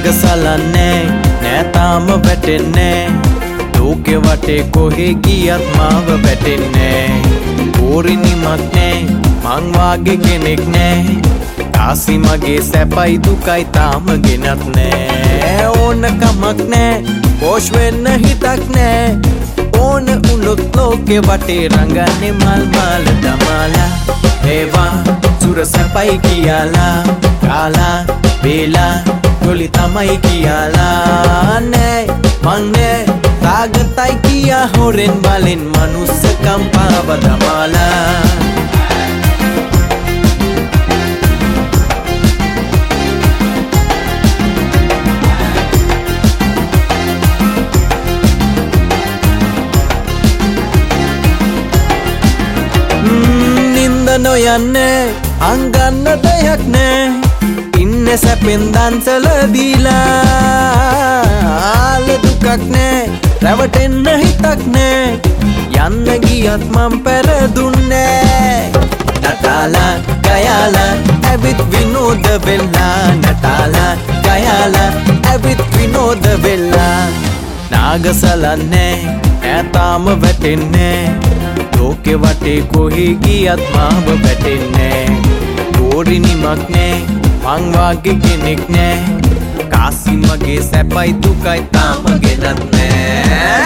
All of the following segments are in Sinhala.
नागसलන්නේ නෑ තාම වැටෙන්නේ ලෝකෙ වටේ කොහෙ ගියත් මාව වැටෙන්නේ ඕරිනිමක් නෑ මං වාගේ කෙනෙක් නෑ කාසි මගේ සැපයි දුකයි තාම ගෙනත් නෑ ඕන කමක් නෑ පෝෂ් වෙන්න හිතක් නෑ ඕන උනොත් ලෝකෙ වටේ රඟන්නේ මල් මාල දමාලා ඒවා සුර සැපයි කියලා කාලා වේලා ජොලි තමයි කියලා නෑ මං නෑ තාගතයි කියා හොරෙන් බලෙන් මනුස්සකම් පාව දමාලා නොයන්නේ අංගන්න දෙයක් නෑ ඉන්න සැපෙන් දන්සල දීලා ආල දුකක් නෑ රැවටෙන්න හිතක් නෑ යන්න ගියත් මං පෙරදුන්නේ නටාලා ගයාලා ඇවිත් විනෝද වෙලා නටාලා ගයාලා ඇවිත් විනෝද වෙලා නාගසලන්නේ ඈතාම වැටෙන්නේ ලෝකෙ වටේ කොහෙ ගියත් මාව වැටෙන්නේ ඕරිනිමක් නෑ මං වාගේ කෙනෙක් නෑ කාසි මගේ සැපයි දුකයි තාම ගෙනත් නෑ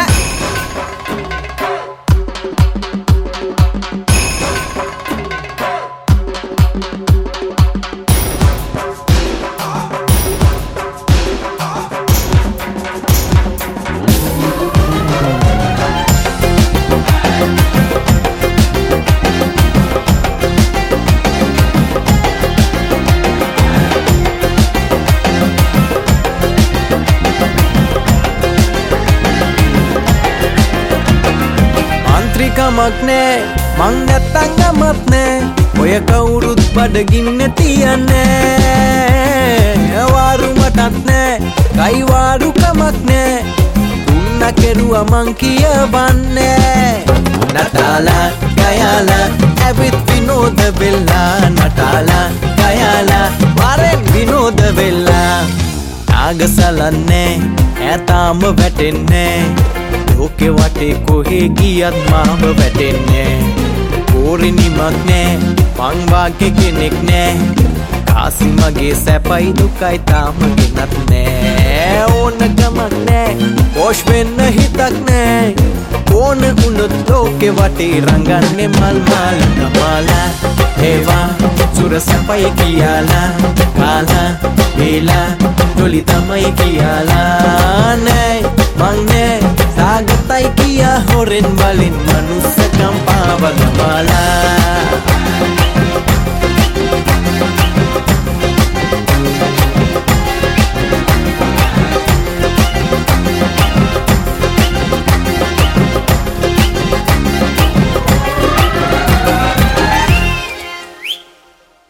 කමක් නෑ මං නැත්තං ගමත් නෑ ඔය කවුරුත් බඩගින්න තියන්නේ වාරු මටත් නෑ කයිවාරු කමක් නෑ උන්න කෙරුව මං කියවන්නේ නටාලා ගයාලා ඇවිත් විනෝද වෙලා නටාලා ගයාලා වරෙන් විනෝද වෙලා නාගසලන්නේ ඈතාම වැටෙන්නේ ලෝකෙ වටේ කොහෙ ගියත් මාව වැටෙන්නේ ඕරිනිමක් නෑ මං වාගේ කෙනෙක් නෑ කාසි මගේ සැපයි දුකයි තාම ගෙනත් නෑ ඕන කමක් නෑ පෝෂ් වෙන්න හිතක් නෑ ඕන උනොත් ලෝකෙ වටේ රඟන්නේ මල් මාල දමාලා ඒවා සුර සැපයි කියලා කාලා වේලා ජොලි තමයි කියලා නෑ මං නෑ තාගතයි කියා හොරෙන් බලෙන් මනුස්සකම් පාව දමාලා